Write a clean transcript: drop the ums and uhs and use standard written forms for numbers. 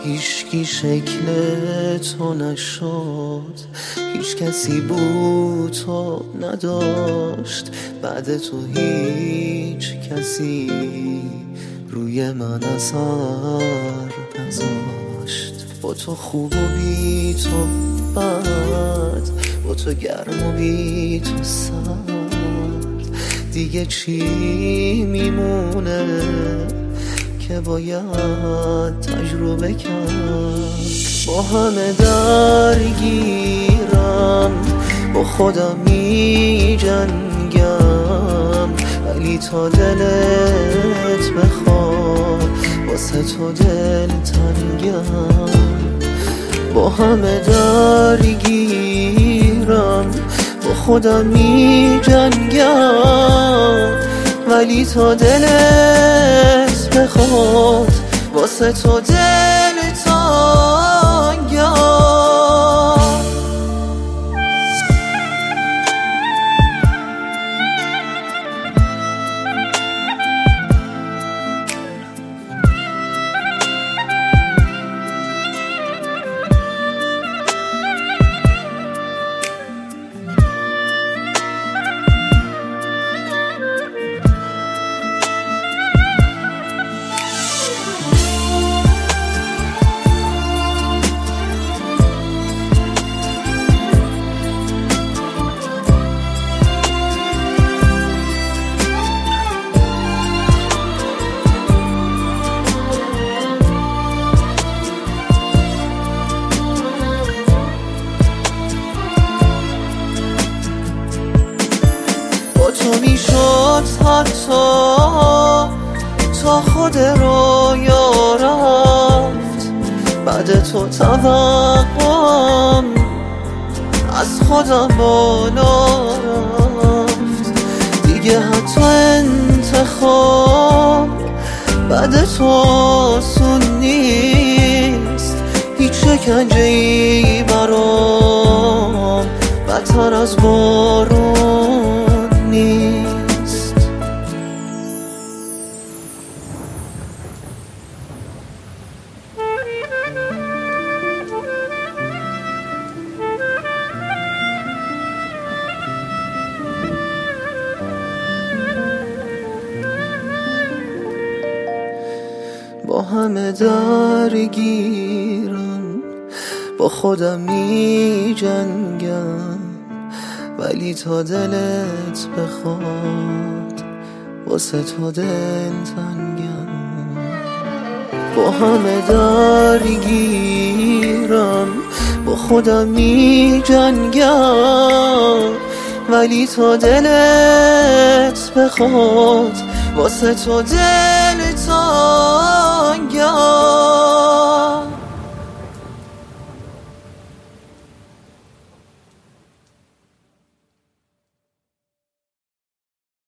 هیچکی شکل تو نشد، هیچ کسی بود تو نداشت، بعد تو هیچ کسی روی من اثر نذاشت. با تو خوب و بی تو بد، با تو گرم و بی تو سرد، دیگه چی میمونه که باید تجربه کرد. با همه درگیرم، با خودم می جنگم، ولی تا دلت بخواد واسه تو دل تنگم. با همه درگیرم، با خودم می جنگم، ولی تا دلت بخواد واسه تو دل تنگم. تو میشد حتی تا خود رویا رفت، بعد تو توقعم از خودم بالا رفت. دیگه حتی انتخاب بعد تو آسون نیست، هیچ شکنجه‌ای برام بدتر از بارون نیست. با همه درگیرم، با خودم می جنگم، ولی تا دلت بخواد واسه تو دل تنگم. با همه درگیرم، با خودم می جنگم، ولی تا دلت بخواد واسه تو دل